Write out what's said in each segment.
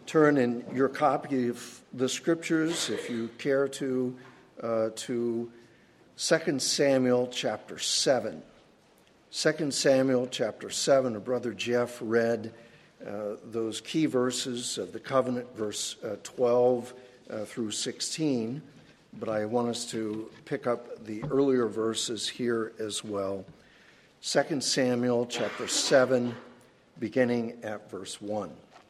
turn in your copy of the Scriptures, if you care to 2 Samuel chapter 7. 2 Samuel chapter 7, Brother Jeff read those key verses of the covenant, verse 12 through 16, but I want us to pick up the earlier verses here as well. 2 Samuel chapter 7, beginning at verse 1.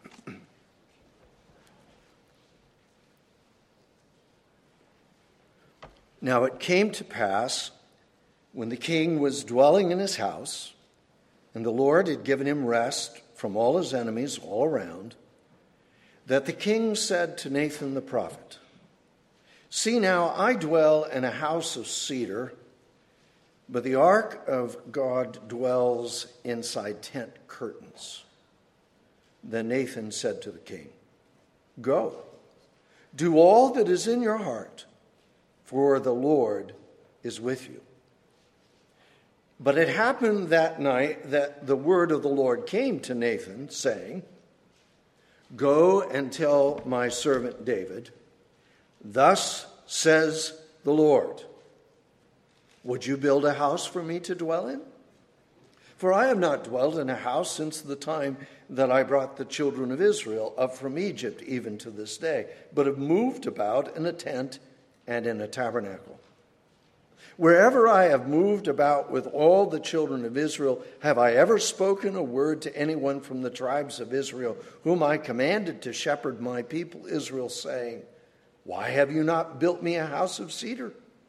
Now it came to pass, when the king was dwelling in his house, and the Lord had given him rest from all his enemies all around, that the king said to Nathan the prophet, "See now, I dwell in a house of cedar, but the ark of God dwells inside tent curtains." Then Nathan said to the king, "Go, do all that is in your heart, for the Lord is with you." But it happened that night that the word of the Lord came to Nathan, saying, "Go and tell my servant David, thus says the Lord, would you build a house for me to dwell in? For I have not dwelt in a house since the time that I brought the children of Israel up from Egypt, even to this day, but have moved about in a tent and in a tabernacle. Wherever I have moved about with all the children of Israel, have I ever spoken a word to anyone from the tribes of Israel, whom I commanded to shepherd my people Israel, saying, why have you not built me a house of cedar?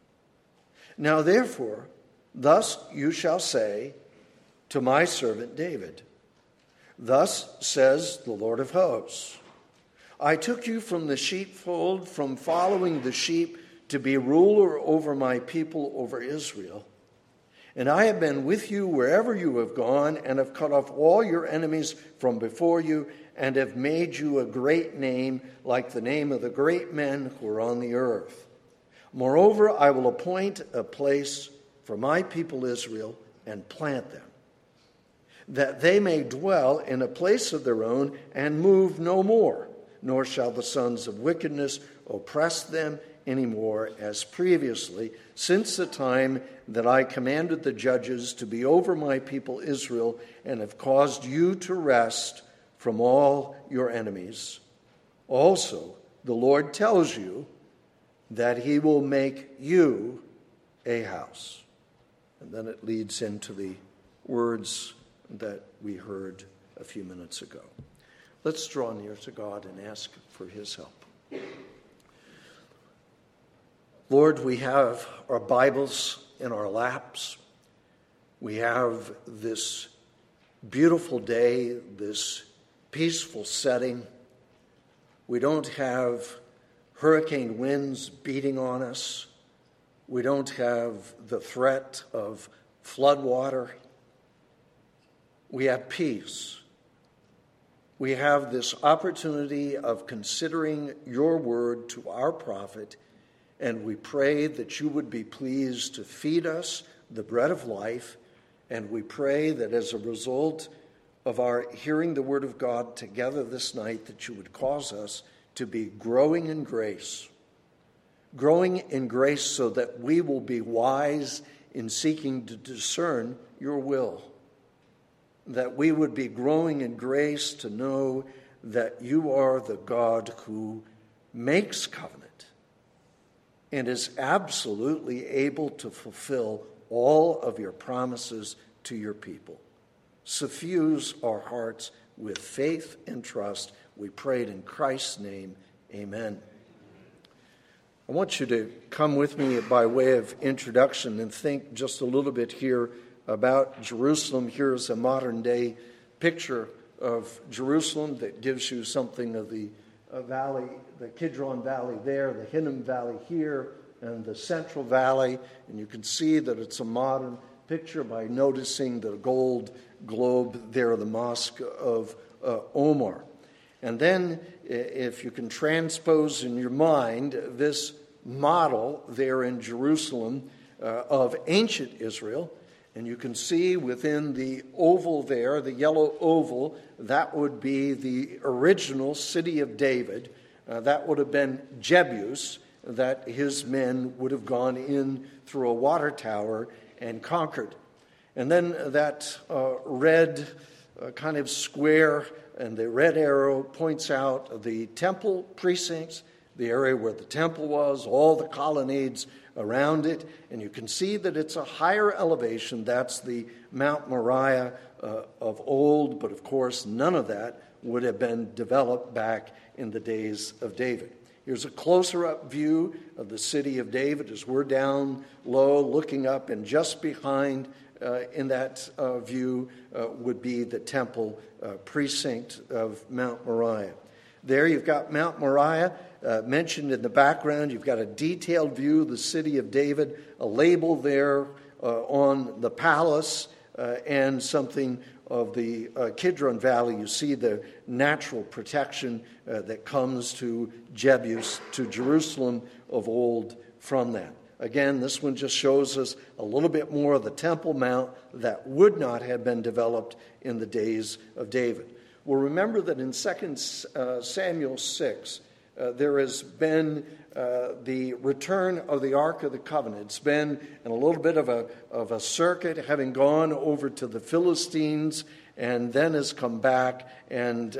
Now therefore, thus you shall say to my servant David, thus says the Lord of hosts, I took you from the sheepfold, from following the sheep, to be ruler over my people, over Israel. And I have been with you wherever you have gone, and have cut off all your enemies from before you, and have made you a great name, like the name of the great men who are on the earth. Moreover, I will appoint a place for my people Israel, and plant them, that they may dwell in a place of their own, and move no more, nor shall the sons of wickedness oppress them anymore as previously, since the time that I commanded the judges to be over my people Israel, and have caused you to rest from all your enemies. Also, the Lord tells you that he will make you a house." And then it leads into the words that we heard a few minutes ago. Let's draw near to God and ask for his help. Lord, we have our Bibles in our laps. We have this beautiful day, this peaceful setting. We don't have hurricane winds beating on us. We don't have the threat of floodwater. We have peace. We have this opportunity of considering your word to our prophet, and we pray that you would be pleased to feed us the bread of life, and we pray that as a result of our hearing the word of God together this night, that you would cause us to be growing in grace so that we will be wise in seeking to discern your will, that we would be growing in grace to know that you are the God who makes covenant and is absolutely able to fulfill all of your promises to your people. Suffuse our hearts with faith and trust. We pray it in Christ's name. Amen. I want you to come with me by way of introduction and think just a little bit here about Jerusalem. Here's a modern day picture of Jerusalem that gives you something of the valley, the Kidron Valley there, the Hinnom Valley here, and the Central Valley. And you can see that it's a modern picture by noticing the gold globe there, the Mosque of Omar. And then if you can transpose in your mind this model there in Jerusalem of ancient Israel, And you can see within the oval there, the yellow oval, that would be the original city of David. That would have been Jebus, that his men would have gone in through a water tower and conquered. And then that red kind of square and the red arrow points out the temple precincts, the area where the temple was, all the colonnades around it, and you can see that it's a higher elevation. That's the Mount Moriah of old, but of course none of that would have been developed back in the days of David. Here's a closer-up view of the city of David as we're down low looking up, and just behind in that view would be the temple precinct of Mount Moriah. There you've got Mount Moriah mentioned in the background. You've got a detailed view of the city of David, a label there on the palace, and something of the Kidron Valley. You see the natural protection that comes to Jebus, to Jerusalem of old from that. Again, this one just shows us a little bit more of the Temple Mount that would not have been developed in the days of David. Well, remember that in 2 Samuel 6, there has been the return of the Ark of the Covenant. It's been in a little bit of a circuit, having gone over to the Philistines and then has come back. And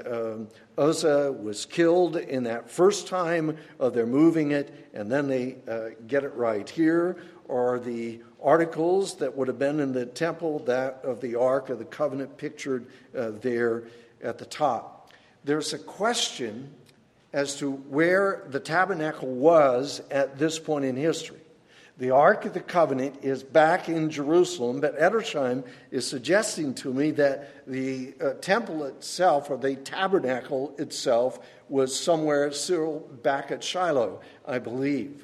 Uzzah was killed in that first time of their moving it, and then they get it right. Here are the articles that would have been in the temple, that of the Ark of the Covenant pictured there at the top. There's a question as to where the tabernacle was at this point in history. The Ark of the Covenant is back in Jerusalem, but Edersheim is suggesting to me that the temple itself, or the tabernacle itself, was somewhere still back at Shiloh, I believe.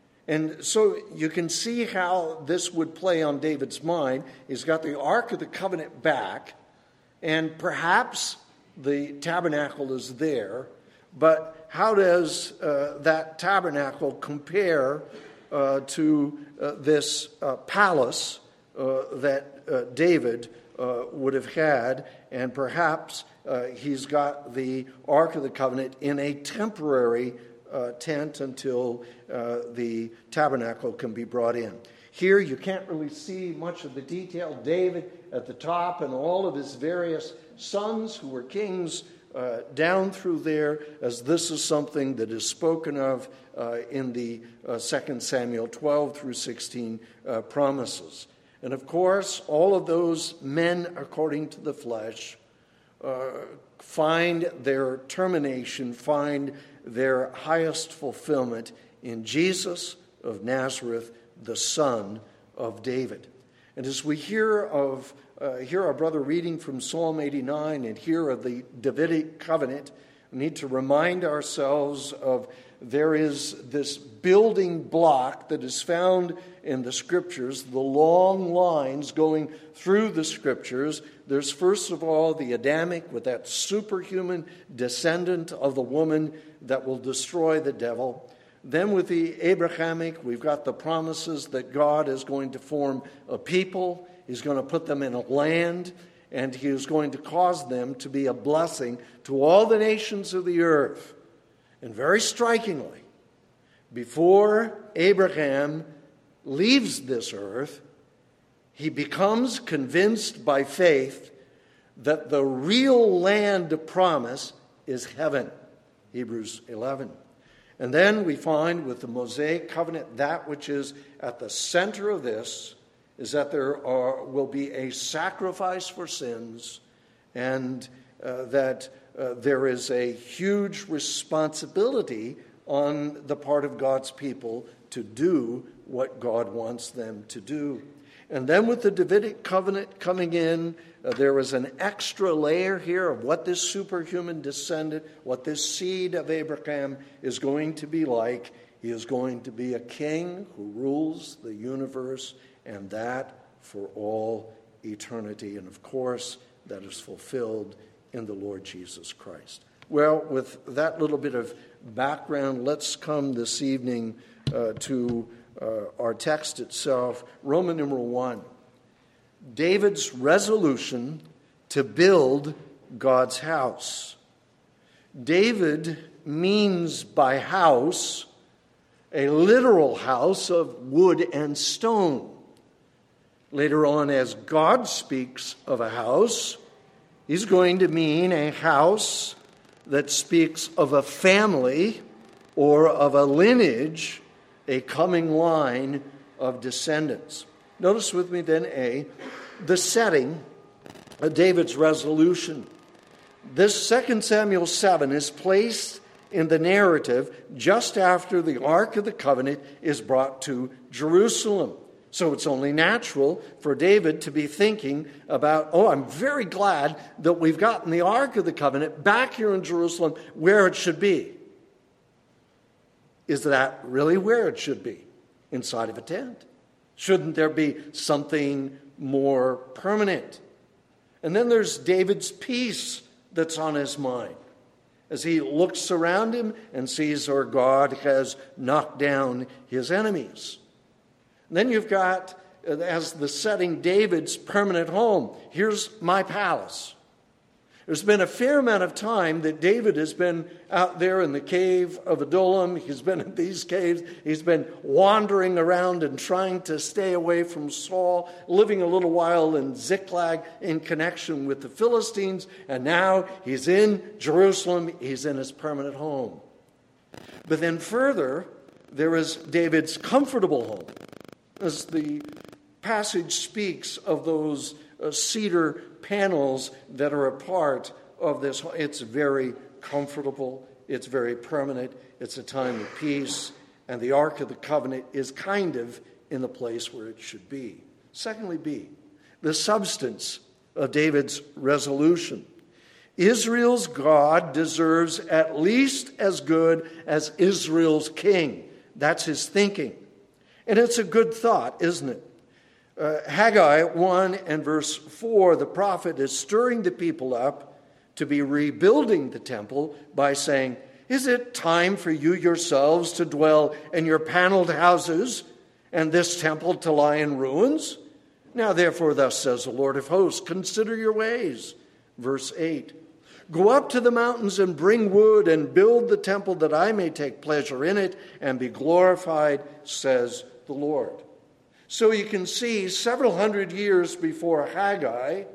And so you can see how this would play on David's mind. He's got the Ark of the Covenant back, and perhaps the tabernacle is there, but how does that tabernacle compare to this palace that David would have had? And perhaps he's got the Ark of the Covenant in a temporary tent until the tabernacle can be brought in. Here you can't really see much of the detail. David at the top and all of his various sons who were kings down through there, as this is something that is spoken of in the 2 Samuel 12 through 16 promises. And of course, all of those men according to the flesh find their termination, find their highest fulfillment in Jesus of Nazareth, the Son of David. And as we hear our brother reading from Psalm 89 and hear of the Davidic covenant, we need to remind ourselves of there is this building block that is found in the Scriptures, the long lines going through the Scriptures. There's first of all the Adamic, with that superhuman descendant of the woman that will destroy the devil. Then with the Abrahamic, we've got the promises that God is going to form a people. He's going to put them in a land, and he is going to cause them to be a blessing to all the nations of the earth. And very strikingly, before Abraham leaves this earth, he becomes convinced by faith that the real land of promise is heaven. Hebrews 11. And then we find with the Mosaic covenant, that which is at the center of this is that there will be a sacrifice for sins, and that there is a huge responsibility on the part of God's people to do what God wants them to do. And then with the Davidic covenant coming in, there was an extra layer here of what this superhuman descendant, what this seed of Abraham is going to be like. He is going to be a king who rules the universe, and that for all eternity. And of course, that is fulfilled in the Lord Jesus Christ. Well, with that little bit of background, let's come this evening to our text itself, Roman numeral 1. David's resolution to build God's house. David means by house a literal house of wood and stone. Later on, as God speaks of a house, he's going to mean a house that speaks of a family or of a lineage, a coming line of descendants. Notice with me then the setting of David's resolution. This 2 Samuel 7 is placed in the narrative just after the Ark of the Covenant is brought to Jerusalem. So it's only natural for David to be thinking about, I'm very glad that we've gotten the Ark of the Covenant back here in Jerusalem where it should be. Is that really where it should be? Inside of a tent? Shouldn't there be something more permanent? And then there's David's peace that's on his mind as he looks around him and sees where God has knocked down his enemies. And then you've got, as the setting, David's permanent home. Here's my palace. There's been a fair amount of time that David has been out there in the cave of Adullam. He's been in these caves. He's been wandering around and trying to stay away from Saul, living a little while in Ziklag in connection with the Philistines. And now he's in Jerusalem. He's in his permanent home. But then further, there is David's comfortable home. As the passage speaks of those cedar panels that are a part of this, it's very comfortable, it's very permanent, it's a time of peace, and the Ark of the Covenant is kind of in the place where it should be. Secondly, B, the substance of David's resolution. Israel's God deserves at least as good as Israel's king. That's his thinking. And it's a good thought, isn't it? Haggai 1 and verse 4, the prophet is stirring the people up to be rebuilding the temple by saying, "Is it time for you yourselves to dwell in your paneled houses and this temple to lie in ruins? Now therefore thus says the Lord of hosts, consider your ways." Verse 8, "Go up to the mountains and bring wood and build the temple that I may take pleasure in it and be glorified, says the Lord." So you can see several hundred years before Haggai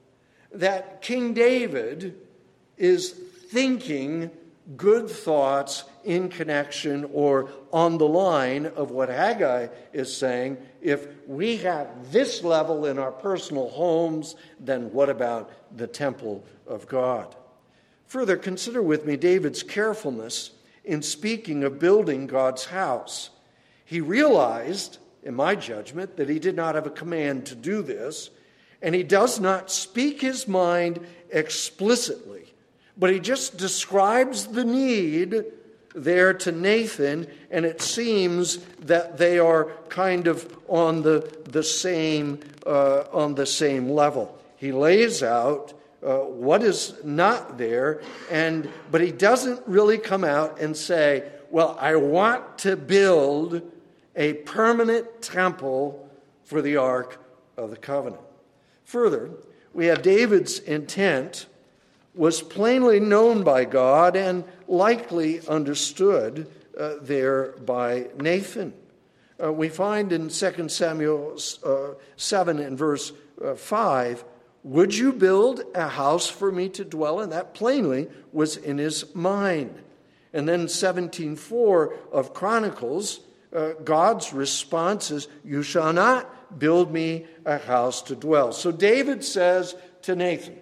that King David is thinking good thoughts in connection or on the line of what Haggai is saying. If we have this level in our personal homes, then what about the temple of God? Further, consider with me David's carefulness in speaking of building God's house. He realized, in my judgment, that he did not have a command to do this, and he does not speak his mind explicitly, but he just describes the need there to Nathan, and it seems that they are kind of on the same level. He lays out what is not there, but he doesn't really come out and say, "Well, I want to build a permanent temple for the Ark of the Covenant." Further, we have David's intent was plainly known by God and likely understood there by Nathan. We find in 2 Samuel 7 and verse 5, "Would you build a house for me to dwell in?" That plainly was in his mind. And then 17:4 of Chronicles, God's response is, "You shall not build me a house to dwell." So David says to Nathan,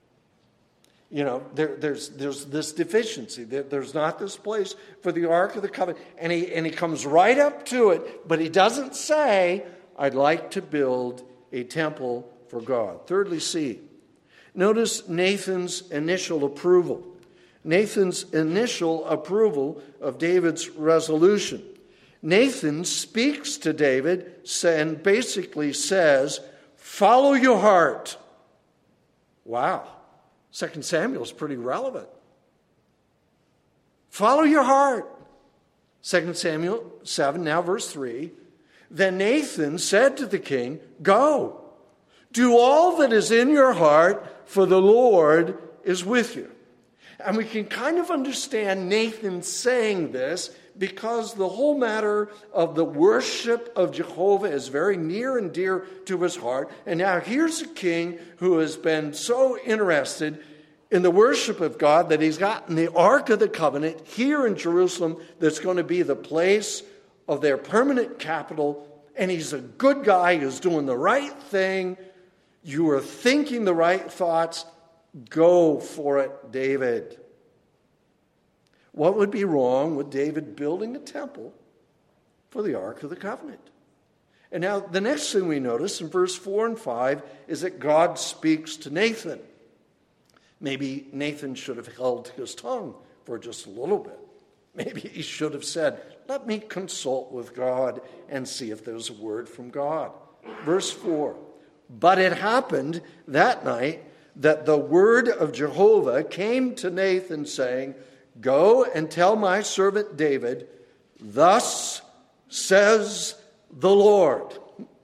there's this deficiency. There's not this place for the Ark of the Covenant. And he comes right up to it, but he doesn't say, "I'd like to build a temple for God." Thirdly, C, notice Nathan's initial approval. Nathan's initial approval of David's resolution. Nathan speaks to David and basically says, "Follow your heart." Wow. 2 Samuel is pretty relevant. Follow your heart. 2 Samuel 7, now verse 3. "Then Nathan said to the king, 'Go, Do all that is in your heart, for the Lord is with you. And we can kind of understand Nathan saying this because the whole matter of the worship of Jehovah is very near and dear to his heart. And now here's a king who has been so interested in the worship of God that he's gotten the Ark of the Covenant here in Jerusalem that's going to be the place of their permanent capital. And he's a good guy who's doing the right thing. You are thinking the right thoughts. Go for it, David. What would be wrong with David building a temple for the Ark of the Covenant? And now the next thing we notice in verse 4 and 5 is that God speaks to Nathan. Maybe Nathan should have held his tongue for just a little bit. Maybe he should have said, let me consult with God and see if there's a word from God. Verse 4, but it happened that night that the word of Jehovah came to Nathan saying, go and tell my servant David, thus says the Lord.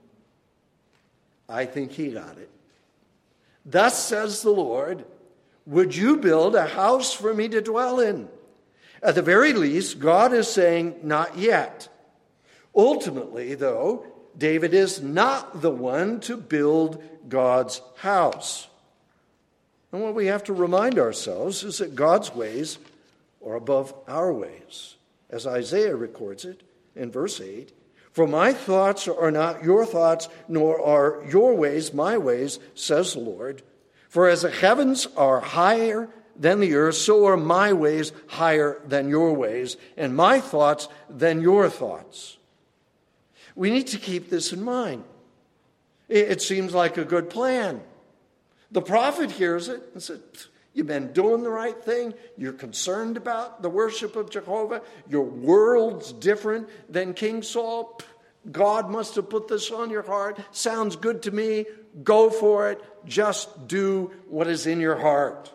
I think he got it. Thus says the Lord, would you build a house for me to dwell in? At the very least, God is saying, not yet. Ultimately, though, David is not the one to build God's house. And what we have to remind ourselves is that God's ways are above our ways. As Isaiah records it in verse 8, for my thoughts are not your thoughts, nor are your ways my ways, says the Lord. For as the heavens are higher than the earth, so are my ways higher than your ways, and my thoughts than your thoughts. We need to keep this in mind. It seems like a good plan. The prophet hears it and says, you've been doing the right thing. You're concerned about the worship of Jehovah. Your world's different than King Saul. God must have put this on your heart. Sounds good to me. Go for it. Just do what is in your heart.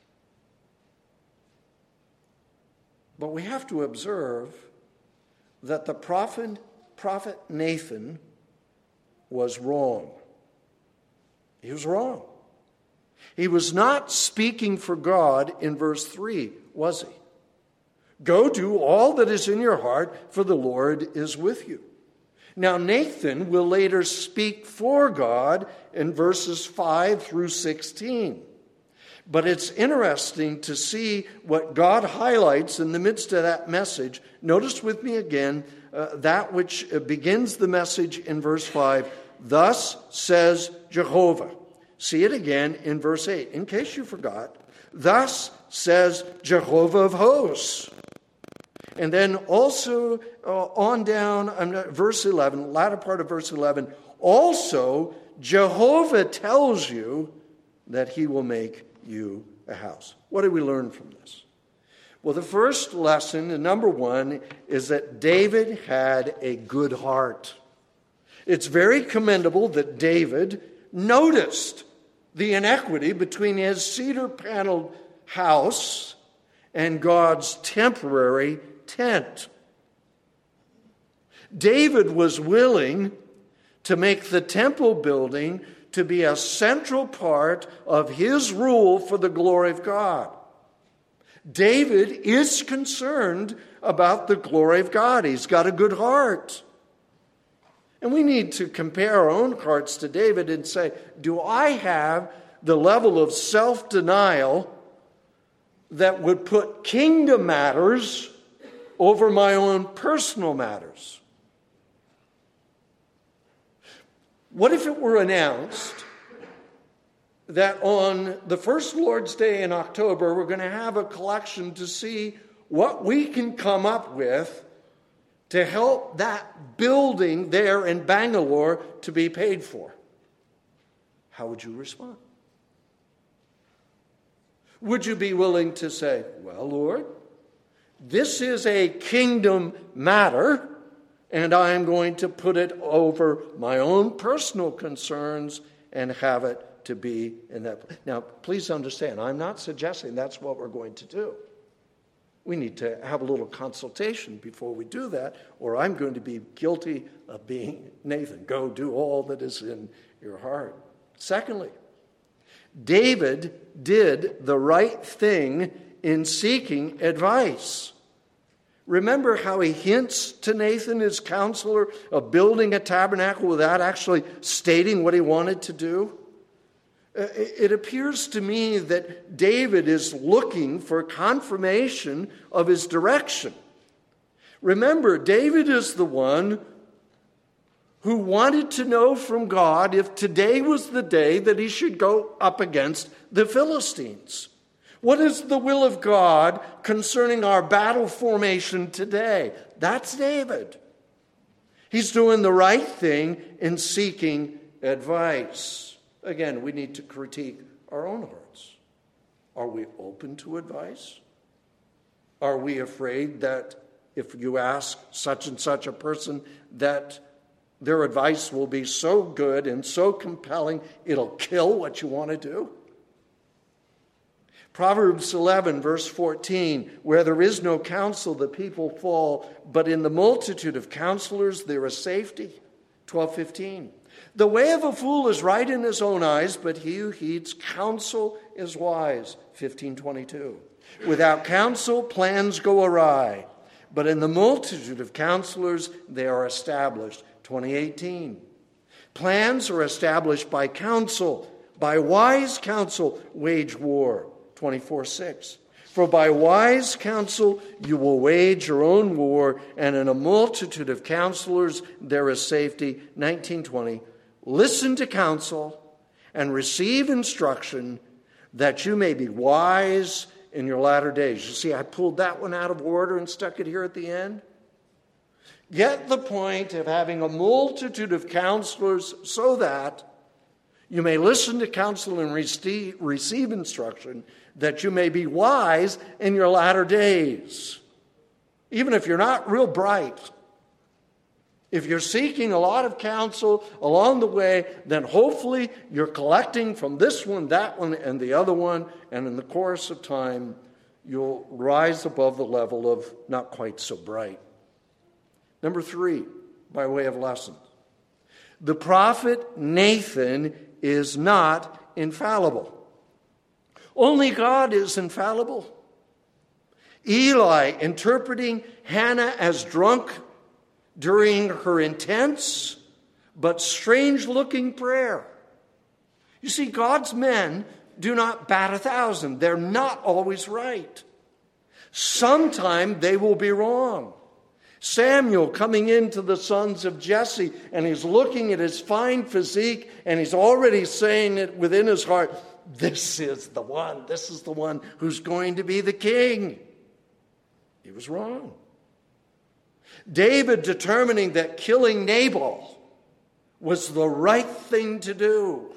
But we have to observe that the prophet Nathan was wrong. He was wrong. He was not speaking for God in verse 3, was he? Go do all that is in your heart, for the Lord is with you. Now, Nathan will later speak for God in verses 5 through 16. But it's interesting to see what God highlights in the midst of that message. Notice with me again that which begins the message in verse 5. Thus says Jehovah. See it again in verse 8, in case you forgot. Thus says Jehovah of hosts. And then also on down, verse 11, latter part of verse 11, also Jehovah tells you that he will make you a house. What did we learn from this? Well, the first lesson, number one, is that David had a good heart. It's very commendable that David noticed the inequity between his cedar-paneled house and God's temporary tent. David was willing to make the temple building to be a central part of his rule for the glory of God. David is concerned about the glory of God. He's got a good heart. And we need to compare our own hearts to David and say, do I have the level of self-denial that would put kingdom matters over my own personal matters? What if it were announced that on the first Lord's Day in October, we're going to have a collection to see what we can come up with to help that building there in Bangalore to be paid for? How would you respond? Would you be willing to say, well, Lord, this is a kingdom matter, and I am going to put it over my own personal concerns and have it to be in that. Now, please understand, I'm not suggesting that's what we're going to do. We need to have a little consultation before we do that, or I'm going to be guilty of being Nathan. Go do all that is in your heart. Secondly, David did the right thing in seeking advice. Remember how he hints to Nathan, his counselor, of building a tabernacle without actually stating what he wanted to do? It appears to me that David is looking for confirmation of his direction. Remember, David is the one who wanted to know from God if today was the day that he should go up against the Philistines. What is the will of God concerning our battle formation today? That's David. He's doing the right thing in seeking advice. Again, we need to critique our own hearts. Are we open to advice? Are we afraid that if you ask such and such a person that their advice will be so good and so compelling, it'll kill what you want to do? Proverbs 11, verse 14, where there is no counsel, the people fall, but in the multitude of counselors there is safety. 12:15. The way of a fool is right in his own eyes, but he who heeds counsel is wise. 15:22. Without counsel, plans go awry, but in the multitude of counselors they are established. 20:18. Plans are established by counsel. By wise counsel, wage war. 24:6. For by wise counsel you will wage your own war, and in a multitude of counselors there is safety. 19:20. Listen to counsel and receive instruction, that you may be wise in your latter days. You see, I pulled that one out of order and stuck it here at the end. Get the point of having a multitude of counselors so that you may listen to counsel and receive instruction, that you may be wise in your latter days. Even if you're not real bright, if you're seeking a lot of counsel along the way, then hopefully you're collecting from this one, that one, and the other one, and in the course of time, you'll rise above the level of not quite so bright. Number 3, by way of lesson. The prophet Nathan is not infallible. Only God is infallible. Eli interpreting Hannah as drunk during her intense but strange-looking prayer. You see, God's men do not bat 1,000. They're not always right. Sometime they will be wrong. Samuel coming into the sons of Jesse, and he's looking at his fine physique, and he's already saying it within his heart, this is the one who's going to be the king. He was wrong. David determining that killing Nabal was the right thing to do.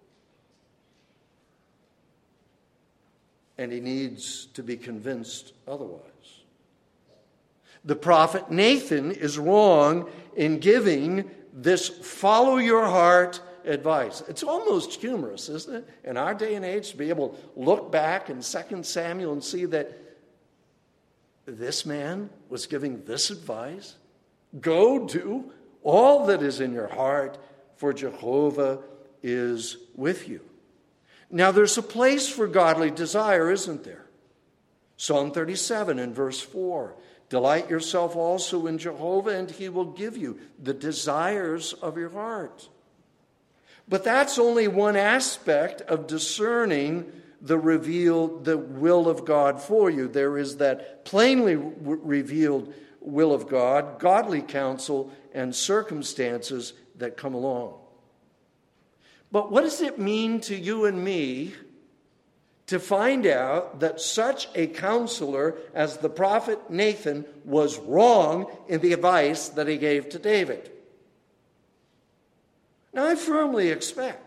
And he needs to be convinced otherwise. The prophet Nathan is wrong in giving this follow your heart advice. It's almost humorous, isn't it? In our day and age, to be able to look back in 2 Samuel and see that this man was giving this advice. Go do all that is in your heart, for Jehovah is with you. Now there's a place for godly desire, isn't there? Psalm 37 and verse 4. Delight yourself also in Jehovah, and he will give you the desires of your heart. But that's only one aspect of discerning the will of God for you. There is that plainly revealed will of God, godly counsel, and circumstances that come along. But what does it mean to you and me to find out that such a counselor as the prophet Nathan was wrong in the advice that he gave to David? Now, I firmly expect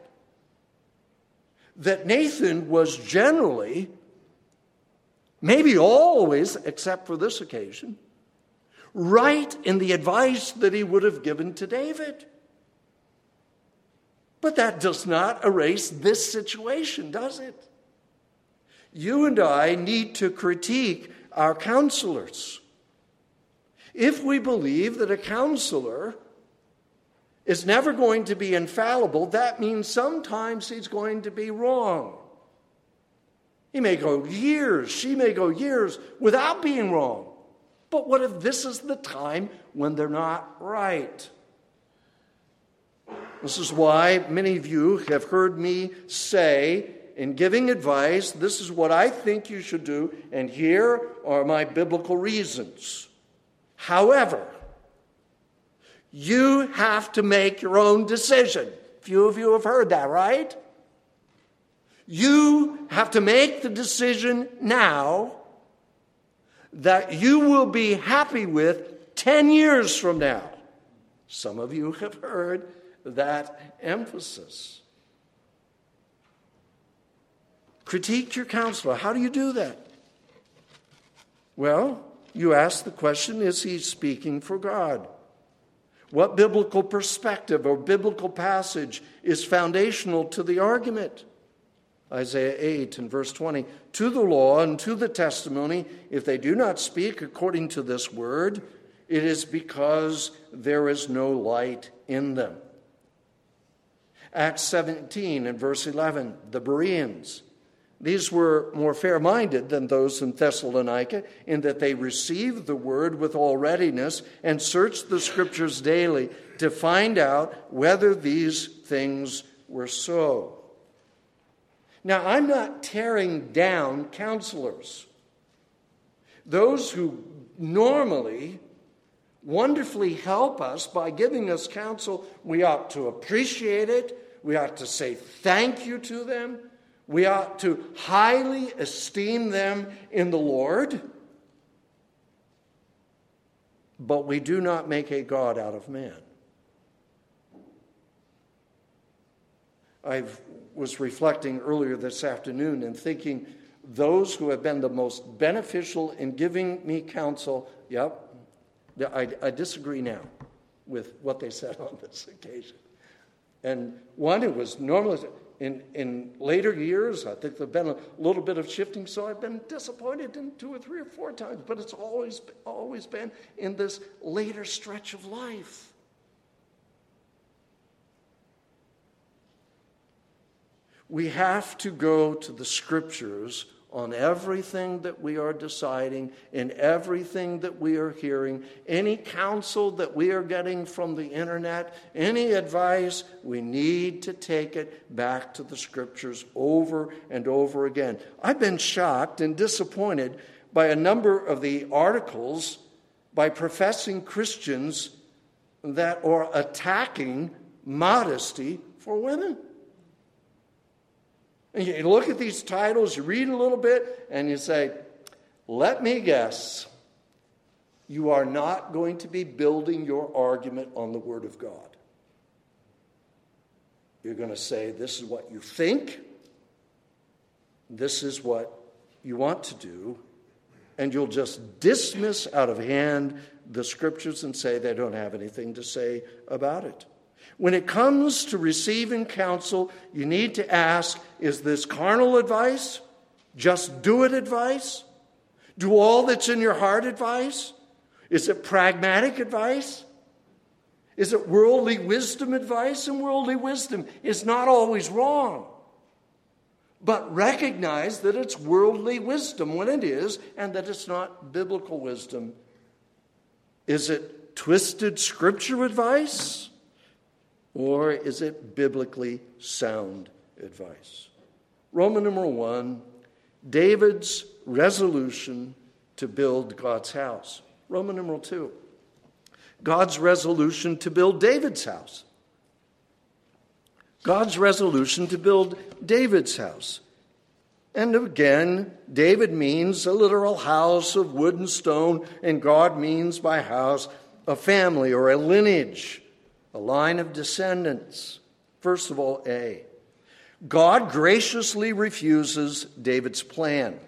that Nathan was generally, maybe always, except for this occasion, right in the advice that he would have given to David. But that does not erase this situation, does it? You and I need to critique our counselors. If we believe that a counselor is never going to be infallible, that means sometimes he's going to be wrong. He may go years, she may go years without being wrong. But what if this is the time when they're not right? This is why many of you have heard me say, in giving advice, this is what I think you should do, and here are my biblical reasons. However, you have to make your own decision. Few of you have heard that, right? You have to make the decision now that you will be happy with 10 years from now. Some of you have heard that emphasis. Critique your counselor. How do you do that? Well, you ask the question, is he speaking for God? What biblical perspective or biblical passage is foundational to the argument? Isaiah 8 and verse 20, to the law and to the testimony, if they do not speak according to this word, it is because there is no light in them. Acts 17 and verse 11, the Bereans. These were more fair-minded than those in Thessalonica, in that they received the word with all readiness and searched the scriptures daily to find out whether these things were so. Now, I'm not tearing down counselors. Those who normally wonderfully help us by giving us counsel, we ought to appreciate it. We ought to say thank you to them. We ought to highly esteem them in the Lord. But we do not make a God out of man. I was reflecting earlier this afternoon and thinking those who have been the most beneficial in giving me counsel, I disagree now with what they said on this occasion. And one who was normally, in later years, I think there's been a little bit of shifting, so I've been disappointed in 2 or 3 or 4 times, but it's always been in this later stretch of life. We have to go to the scriptures on everything that we are deciding, in everything that we are hearing, any counsel that we are getting from the internet, any advice, we need to take it back to the scriptures over and over again. I've been shocked and disappointed by a number of the articles by professing Christians that are attacking modesty for women. And you look at these titles, you read a little bit, and you say, let me guess, you are not going to be building your argument on the Word of God. You're going to say, this is what you think, this is what you want to do, and you'll just dismiss out of hand the scriptures and say they don't have anything to say about it. When it comes to receiving counsel, you need to ask, is this carnal advice? Just do it advice? Do all that's in your heart advice? Is it pragmatic advice? Is it worldly wisdom advice? And worldly wisdom is not always wrong. But recognize that it's worldly wisdom when it is, and that it's not biblical wisdom. Is it twisted scripture advice? Or is it biblically sound advice? Roman numeral 1, David's resolution to build God's house. Roman numeral 2, God's resolution to build David's house. God's resolution to build David's house. And again, David means a literal house of wood and stone, and God means by house a family or a lineage, a line of descendants. First of all, A, God graciously refuses David's plan.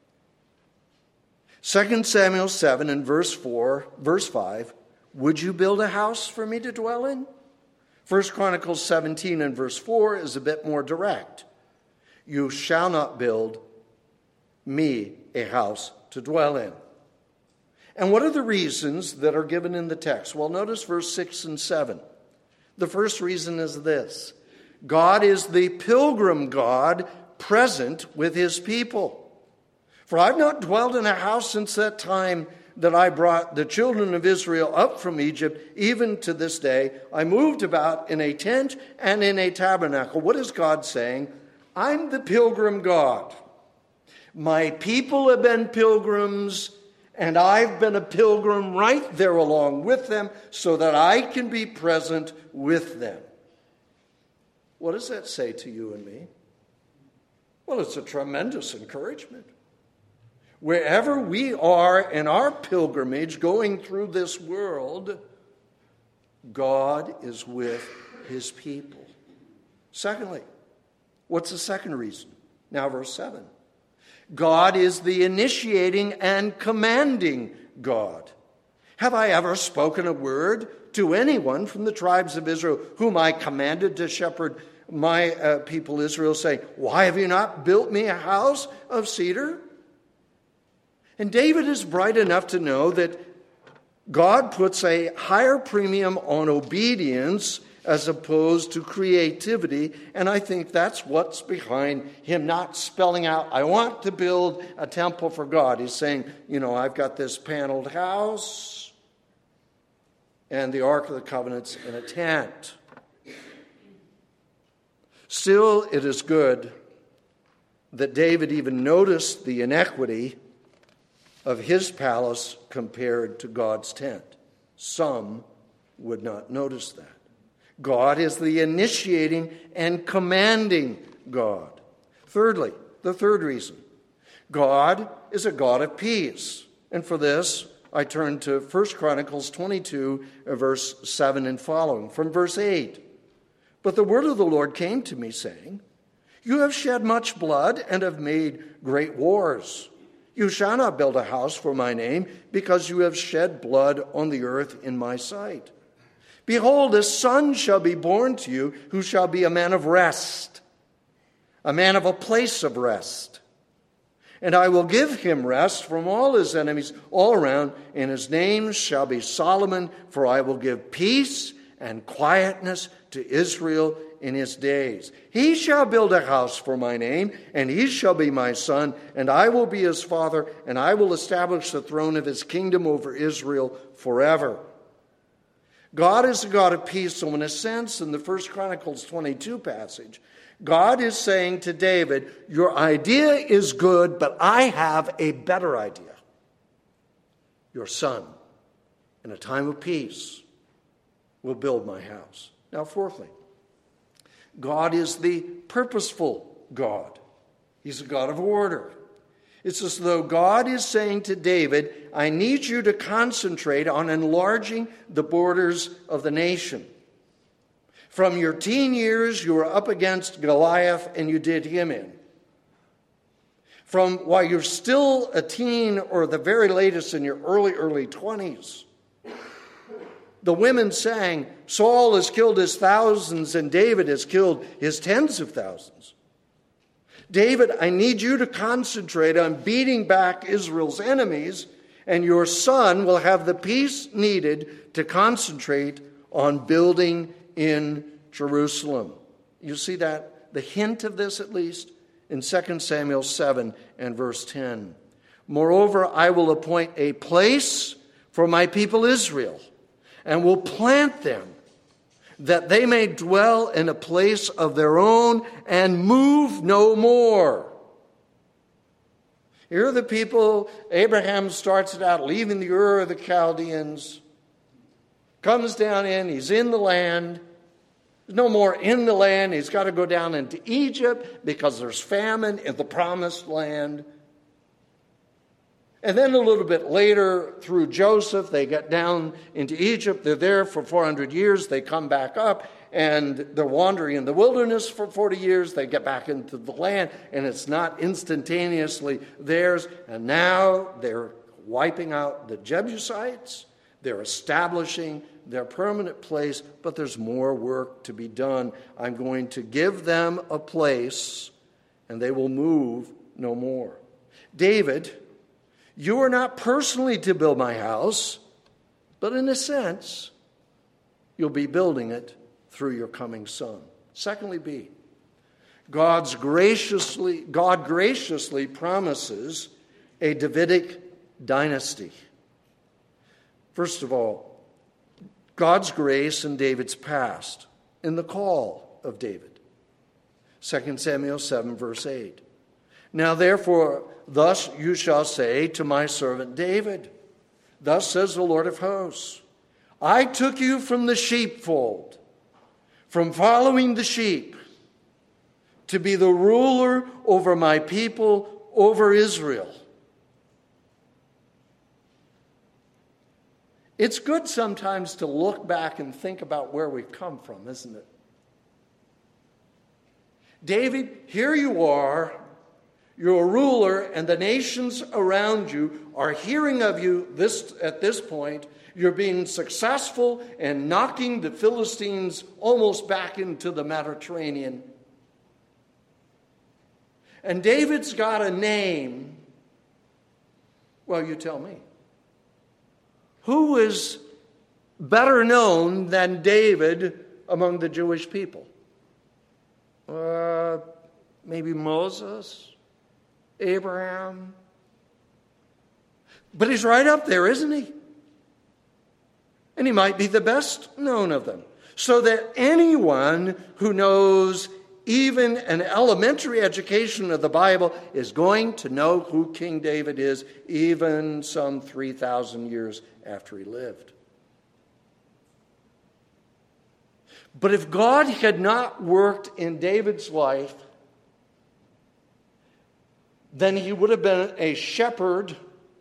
2 Samuel 7 and verse 5, would you build a house for me to dwell in? 1 Chronicles 17 and verse 4 is a bit more direct. You shall not build me a house to dwell in. And what are the reasons that are given in the text? Well, notice verse 6 and 7. The first reason is this: God is the pilgrim God present with his people. For I've not dwelt in a house since that time that I brought the children of Israel up from Egypt, even to this day. I moved about in a tent and in a tabernacle. What is God saying? I'm the pilgrim God. My people have been pilgrims, and I've been a pilgrim right there along with them so that I can be present with them. What does that say to you and me? Well, it's a tremendous encouragement. Wherever we are in our pilgrimage going through this world, God is with his people. Secondly, what's the second reason? Now, verse 7. God is the initiating and commanding God. Have I ever spoken a word to anyone from the tribes of Israel whom I commanded to shepherd my people Israel, saying, why have you not built me a house of cedar? And David is bright enough to know that God puts a higher premium on obedience as opposed to creativity. And I think that's what's behind him not spelling out, I want to build a temple for God. He's saying, I've got this paneled house and the Ark of the Covenant's in a tent. Still, it is good that David even noticed the inequity of his palace compared to God's tent. Some would not notice that. God is the initiating and commanding God. Thirdly, the third reason, God is a God of peace. And for this, I turn to 1 Chronicles 22, verse 7 and following. From verse 8, but the word of the Lord came to me, saying, you have shed much blood and have made great wars. You shall not build a house for my name, because you have shed blood on the earth in my sight. Behold, a son shall be born to you, who shall be a man of rest, a man of a place of rest. And I will give him rest from all his enemies all around, and his name shall be Solomon, for I will give peace and quietness to Israel in his days. He shall build a house for my name, and he shall be my son, and I will be his father, and I will establish the throne of his kingdom over Israel forever. God is a God of peace. So in a sense, in the 1 Chronicles 22 passage, God is saying to David, your idea is good, but I have a better idea. Your son, in a time of peace, will build my house. Now, fourthly, God is the purposeful God. He's a God of order. It's as though God is saying to David, I need you to concentrate on enlarging the borders of the nation. From your teen years, you were up against Goliath and you did him in. From while you're still a teen or the very latest in your early 20s, the women sang, Saul has killed his thousands and David has killed his tens of thousands. David, I need you to concentrate on beating back Israel's enemies, and your son will have the peace needed to concentrate on building in Jerusalem. You see that? The hint of this, at least, in 2 Samuel 7 and verse 10. Moreover, I will appoint a place for my people Israel, and will plant them, that they may dwell in a place of their own and move no more. Here are the people. Abraham starts it out, leaving the Ur of the Chaldeans, comes down in, he's in the land. There's no more in the land. He's got to go down into Egypt because there's famine in the promised land. And then a little bit later, through Joseph, they get down into Egypt. They're there for 400 years. They come back up, and they're wandering in the wilderness for 40 years. They get back into the land, and it's not instantaneously theirs. And now they're wiping out the Jebusites. They're establishing their permanent place, but there's more work to be done. I'm going to give them a place, and they will move no more. David, you are not personally to build my house, but in a sense, you'll be building it through your coming Son. Secondly, B, God graciously promises a Davidic dynasty. First of all, God's grace in David's past, in the call of David. 2 Samuel 7, verse 8. Now therefore, thus you shall say to my servant David, thus says the Lord of hosts, I took you from the sheepfold, from following the sheep, to be the ruler over my people, over Israel. It's good sometimes to look back and think about where we've come from, isn't it? David, here you are, you're a ruler, and the nations around you are hearing of you at this point. You're being successful and knocking the Philistines almost back into the Mediterranean. And David's got a name. Well, you tell me. Who is better known than David among the Jewish people? Maybe Moses, Abraham. But he's right up there, isn't he? And he might be the best known of them. So that anyone who knows even an elementary education of the Bible is going to know who King David is, even some 3,000 years after he lived. But if God had not worked in David's life, then he would have been a shepherd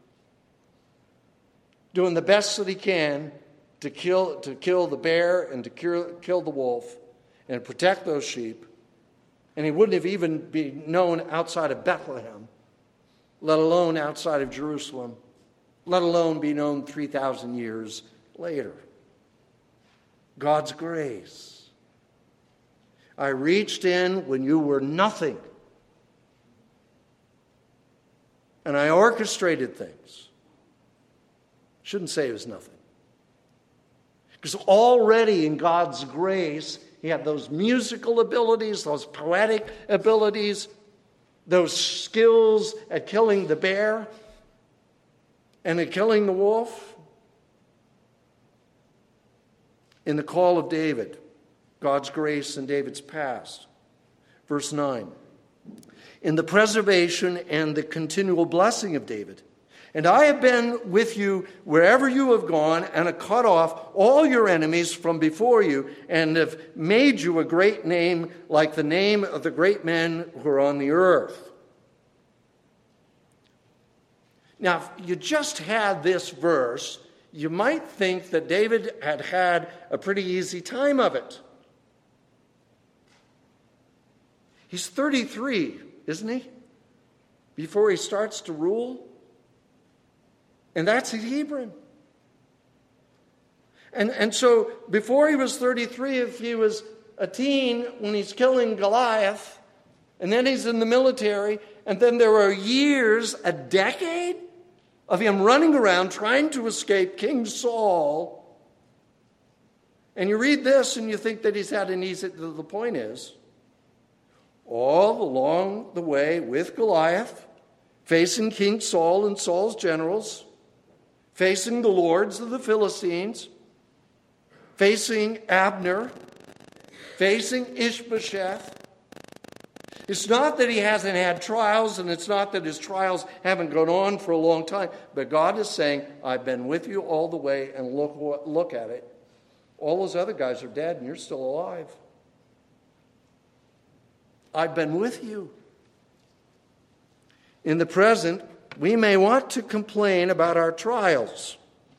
doing the best that he can to kill the bear and to kill the wolf and protect those sheep. And he wouldn't have even been known outside of Bethlehem, let alone outside of Jerusalem, let alone be known 3,000 years later. God's grace. I reached in when you were nothing, and I orchestrated things. Shouldn't say it was nothing. Because already in God's grace, he had those musical abilities, those poetic abilities, those skills at killing the bear and at killing the wolf. In the call of David, God's grace in David's past. Verse 9. In the preservation and the continual blessing of David. And I have been with you wherever you have gone, and have cut off all your enemies from before you, and have made you a great name, like the name of the great men who are on the earth. Now, if you just had this verse, you might think that David had had a pretty easy time of it. He's 33, isn't he? Before he starts to rule. And that's at Hebron. And so before he was 33, if he was a teen when he's killing Goliath, and then he's in the military, and then there are years, a decade, of him running around trying to escape King Saul. And you read this and you think that he's had an easy... The point is, all along the way with Goliath, facing King Saul and Saul's generals, facing the lords of the Philistines, facing Abner, facing Ishbosheth. It's not that he hasn't had trials, and it's not that his trials haven't gone on for a long time, but God is saying, I've been with you all the way, and look at it. All those other guys are dead, and you're still alive. I've been with you. In the present, we may want to complain about our trials,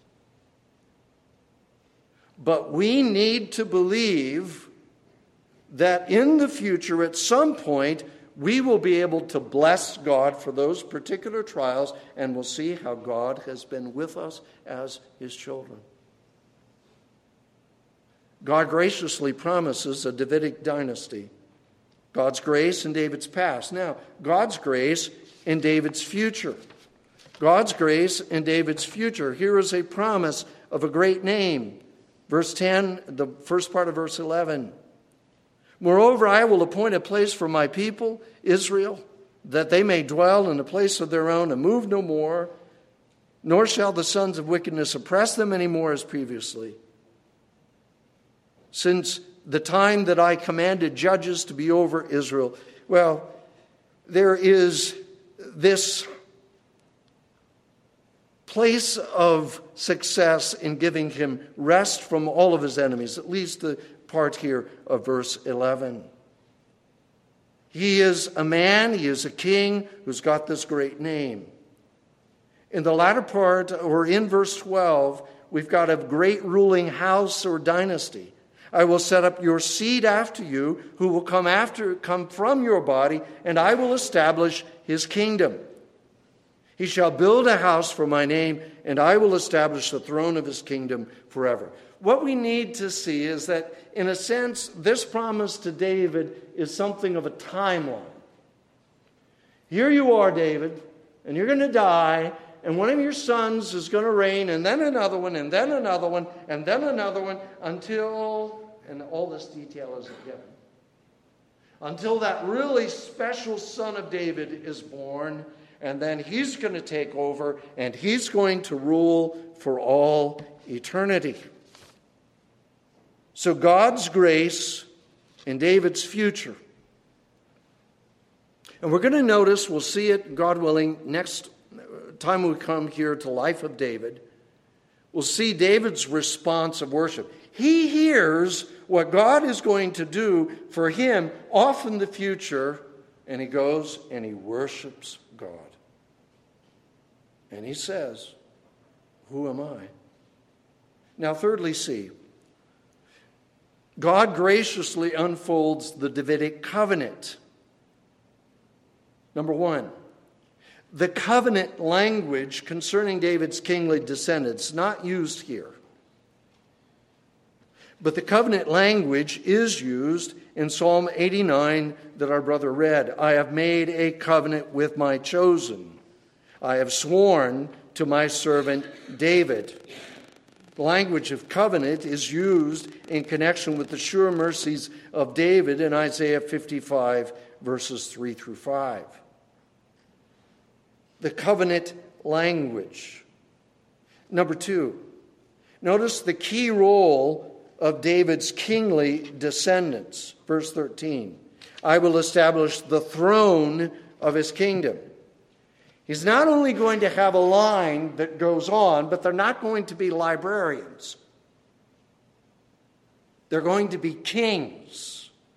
but we need to believe that in the future, at some point, we will be able to bless God for those particular trials, and we'll see how God has been with us as his children. God graciously promises a Davidic dynasty. God's grace in David's past. Now, God's grace in David's future. God's grace in David's future. Here is a promise of a great name. Verse 10, the first part of verse 11. Moreover, I will appoint a place for my people, Israel, that they may dwell in a place of their own and move no more, nor shall the sons of wickedness oppress them any more as previously. Since the time that I commanded judges to be over Israel. Well, there is this place of success in giving him rest from all of his enemies, at least the part here of verse 11. He is a man, he is a king who's got this great name. In the latter part, or in verse 12, we've got a great ruling house or dynasty. I will set up your seed after you, who will come from your body, and I will establish his kingdom. He shall build a house for my name, and I will establish the throne of his kingdom forever. What we need to see is that, in a sense, this promise to David is something of a timeline. Here you are, David, and you're going to die, and one of your sons is going to reign, and then another one, and then another one, and then another one, until, and all this detail isn't given, until that really special son of David is born, and then he's going to take over, and he's going to rule for all eternity. So God's grace in David's future. And we're going to notice, we'll see it, God willing, next time we come here to Life of David, we'll see David's response of worship. He hears what God is going to do for him off in the future, and he goes and he worships God. And he says, who am I? Now, thirdly, see, God graciously unfolds the Davidic covenant. Number one, the covenant language concerning David's kingly descendants, not used here. But the covenant language is used in Psalm 89 that our brother read. I have made a covenant with my chosen. I have sworn to my servant David. The language of covenant is used in connection with the sure mercies of David in Isaiah 55, verses 3 through 5. The covenant language. Number two, notice the key role of David's kingly descendants. Verse 13, I will establish the throne of his kingdom. He's not only going to have a line that goes on, but they're not going to be librarians. They're going to be kings.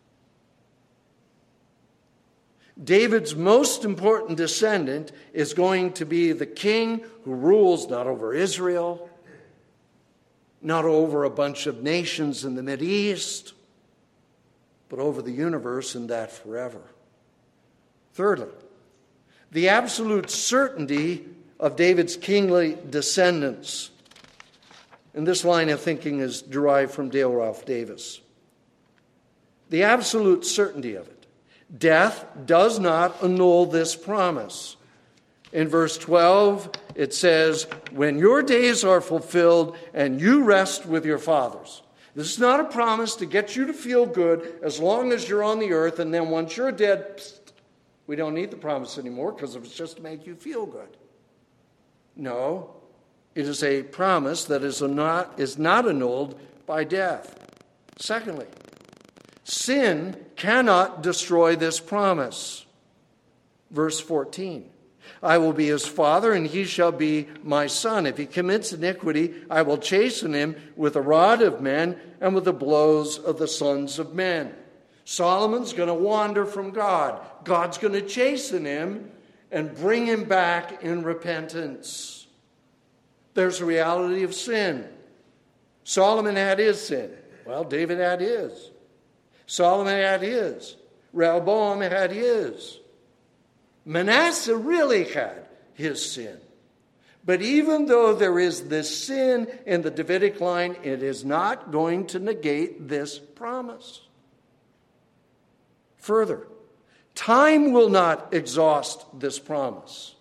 David's most important descendant is going to be the king who rules not over Israel, not over a bunch of nations in the Mideast, but over the universe, and that forever. Thirdly, the absolute certainty of David's kingly descendants. And this line of thinking is derived from Dale Ralph Davis. The absolute certainty of it. Death does not annul this promise. In verse 12, it says, when your days are fulfilled and you rest with your fathers. This is not a promise to get you to feel good as long as you're on the earth, and then once you're dead, psst, we don't need the promise anymore because it was just to make you feel good. No, it is a promise that is not annulled by death. Secondly, sin cannot destroy this promise. Verse 14, I will be his father and he shall be my son. If he commits iniquity, I will chasten him with the rod of men and with the blows of the sons of men. Solomon's going to wander from God. God's going to chasten him and bring him back in repentance. There's the reality of sin. Solomon had his sin. Well, David had his. Solomon had his. Rehoboam had his. Manasseh really had his sin. But even though there is this sin in the Davidic line, it is not going to negate this promise. Further, time will not exhaust this promise.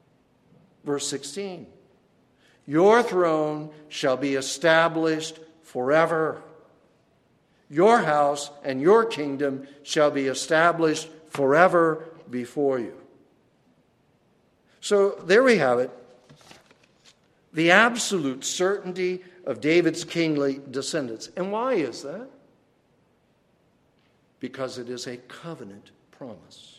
Verse 16, your throne shall be established forever. Your house and your kingdom shall be established forever before you. So there we have it. The absolute certainty of David's kingly descendants. And why is that? Because it is a covenant promise.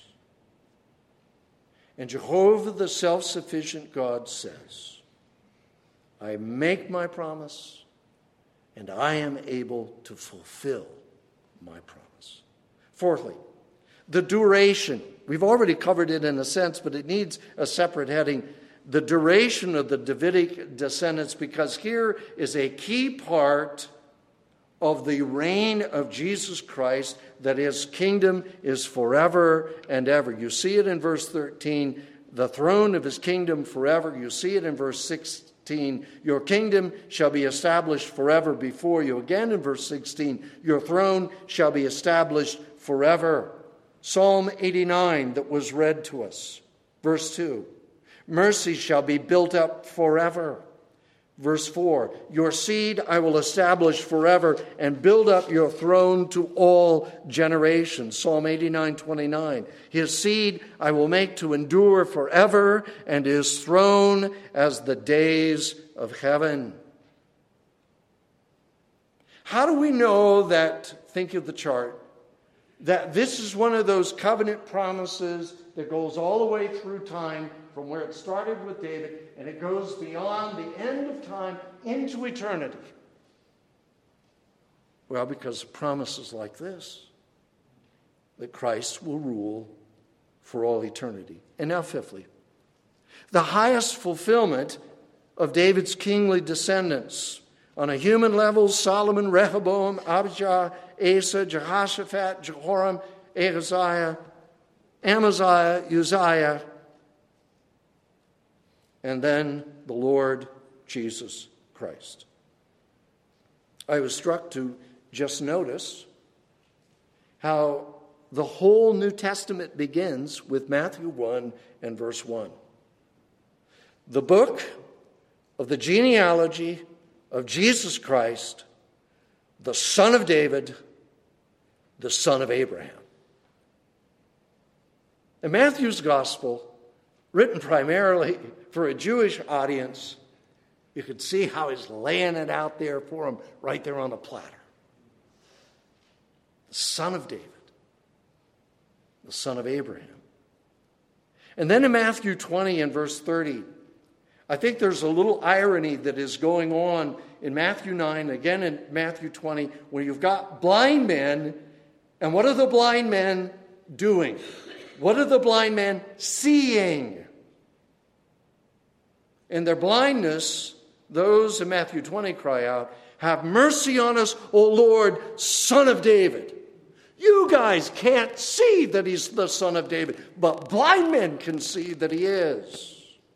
And Jehovah, the self-sufficient God, says, I make my promise, and I am able to fulfill my promise. Fourthly, the duration. We've already covered it in a sense, but it needs a separate heading. The duration of the Davidic descendants, because here is a key part of the reign of Jesus Christ, that his kingdom is forever and ever. You see it in verse 13, the throne of his kingdom forever. You see it in verse 16, your kingdom shall be established forever before you. Again in verse 16, your throne shall be established forever. Psalm 89 that was read to us. Verse 2, mercy shall be built up forever. Verse 4, your seed I will establish forever and build up your throne to all generations. Psalm 89:29, his seed I will make to endure forever and his throne as the days of heaven. How do we know that, think of the chart, that this is one of those covenant promises that goes all the way through time from where it started with David, and it goes beyond the end of time into eternity? Well, because of promises like this, that Christ will rule for all eternity. And now fifthly, the highest fulfillment of David's kingly descendants. On a human level, Solomon, Rehoboam, Abijah, Asa, Jehoshaphat, Jehoram, Ahaziah, Amaziah, Uzziah, and then the Lord Jesus Christ. I was struck to just notice how the whole New Testament begins with Matthew 1 and verse 1. The book of the genealogy of Jesus Christ, the son of David, the son of Abraham. And Matthew's gospel, written primarily for a Jewish audience, you could see how he's laying it out there for them right there on the platter. The son of David, the son of Abraham. And then in Matthew 20 and verse 30, I think there's a little irony that is going on in Matthew 9, again in Matthew 20, where you've got blind men, and what are the blind men doing? What are the blind men seeing? In their blindness, those in Matthew 20 cry out, have mercy on us, O Lord, Son of David. You guys can't see that he's the Son of David, but blind men can see that he is.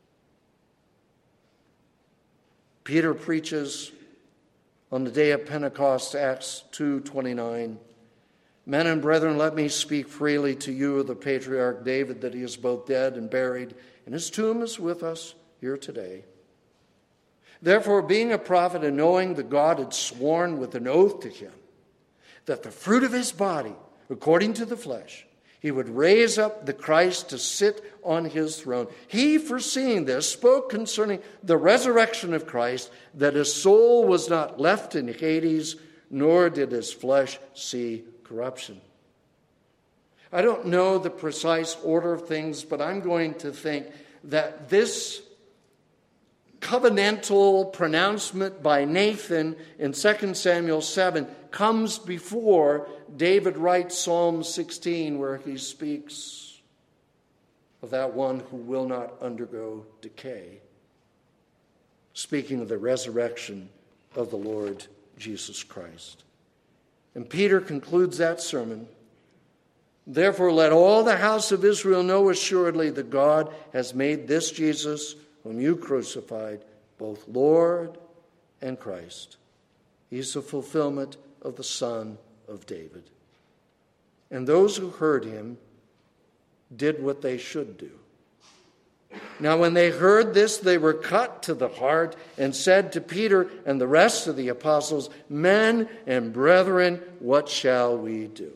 Peter preaches on the day of Pentecost, Acts 2:29. Men and brethren, let me speak freely to you of the patriarch David, that he is both dead and buried, and his tomb is with us here today. Therefore, being a prophet and knowing that God had sworn with an oath to him that the fruit of his body, according to the flesh, he would raise up the Christ to sit on his throne, he, foreseeing this, spoke concerning the resurrection of Christ, that his soul was not left in Hades, nor did his flesh see corruption. I don't know the precise order of things, but I'm going to think that this covenantal pronouncement by Nathan in 2 Samuel 7 comes before David writes Psalm 16, where he speaks of that one who will not undergo decay, speaking of the resurrection of the Lord Jesus Christ. And Peter concludes that sermon, therefore let all the house of Israel know assuredly that God has made this Jesus, whom you crucified, both Lord and Christ. He's the fulfillment of the Son of David. And those who heard him did what they should do. Now when they heard this, they were cut to the heart and said to Peter and the rest of the apostles, "Men and brethren, what shall we do?"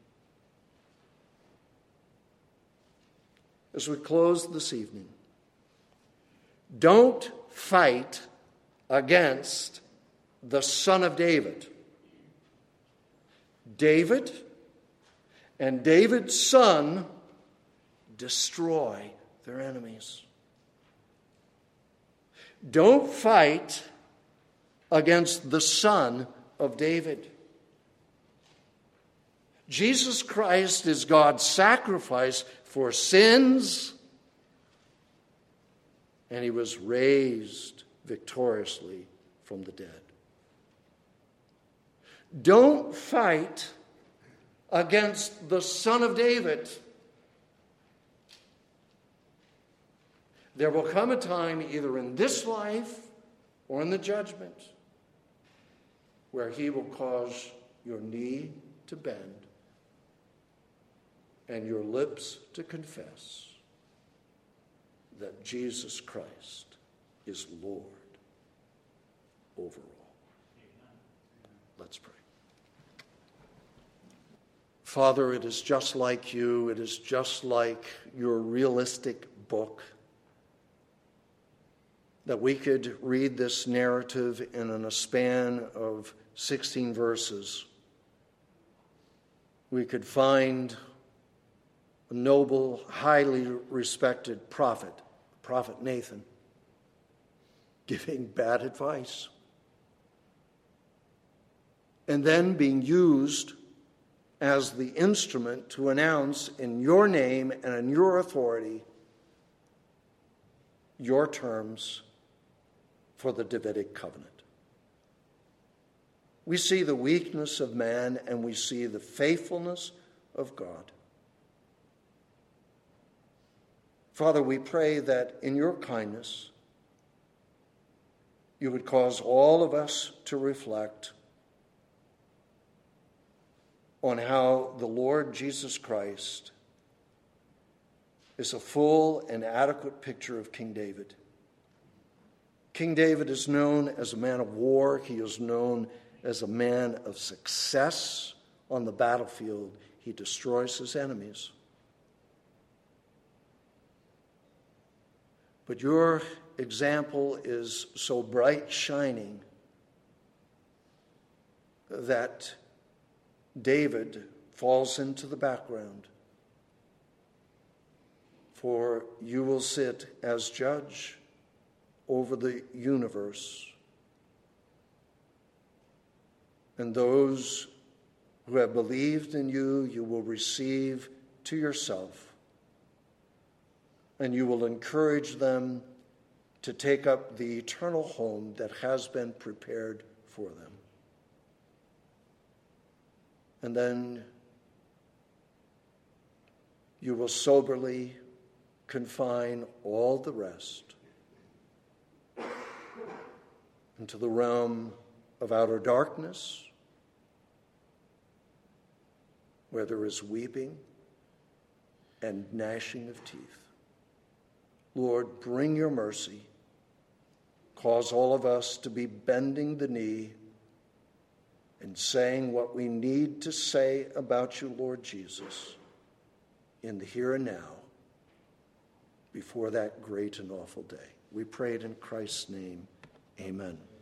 As we close this evening, don't fight against the Son of David. David and David's son destroy their enemies. Don't fight against the Son of David. Jesus Christ is God's sacrifice for sins, and he was raised victoriously from the dead. Don't fight against the Son of David. There will come a time, either in this life or in the judgment, where he will cause your knee to bend and your lips to confess that Jesus Christ is Lord over all. Let's pray. Father, it is just like you. It is just like your realistic book that we could read this narrative in a span of 16 verses. We could find a noble, highly respected prophet Nathan, giving bad advice, and then being used as the instrument to announce in your name and in your authority your terms for the Davidic covenant. We see the weakness of man and we see the faithfulness of God. Father, we pray that in your kindness you would cause all of us to reflect on how the Lord Jesus Christ is a full and adequate picture of King David. King David is known as a man of war. He is known as a man of success on the battlefield. He destroys his enemies. But your example is so bright shining that David falls into the background. For you will sit as judge over the universe, and those who have believed in you, you will receive to yourself, and you will encourage them to take up the eternal home that has been prepared for them. And then you will soberly confine all the rest into the realm of outer darkness, where there is weeping and gnashing of teeth. Lord, bring your mercy. Cause all of us to be bending the knee and saying what we need to say about you, Lord Jesus, in the here and now, before that great and awful day. We pray it in Christ's name. Amen.